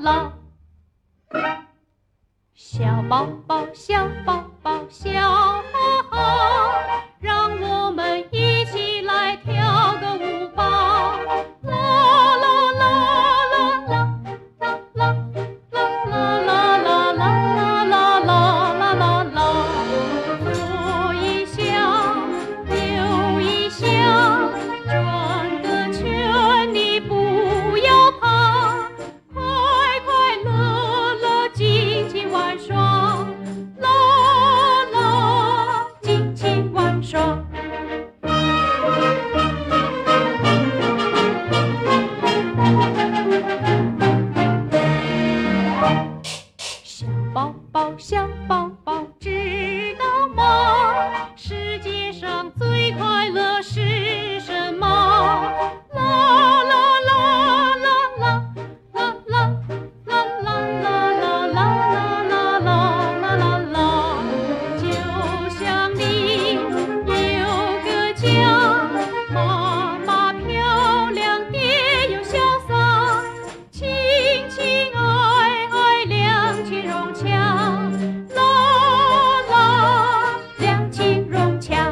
啦。小宝宝，小宝宝，小哈哈，让我们一起来跳个舞吧！啦啦啦啦啦啦啦啦啦啦啦啦啦啦啦啦，左一下，右一下，转个圈你不要怕，快快乐乐尽情玩耍，啦啦尽情玩耍。小宝宝，小宝宝，知道吗？世界上最快乐是什么？啦啦啦啦啦啦啦啦啦啦啦啦啦啦啦，就像你有个家，妈妈漂亮，爹又潇洒，亲亲爱爱，两情融洽，啦啦两情融洽。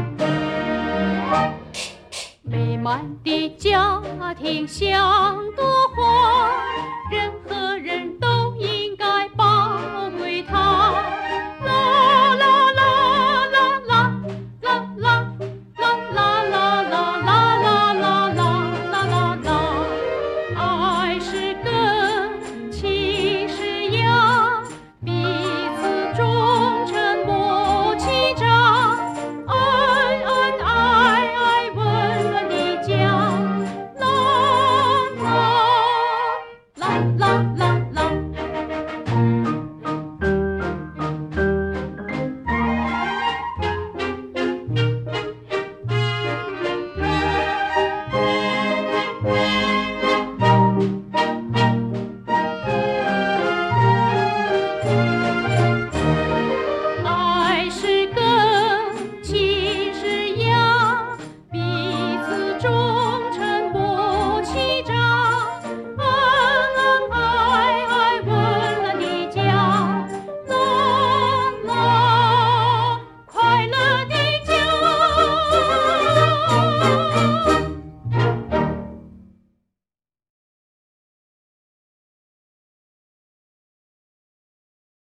美满的家庭像朵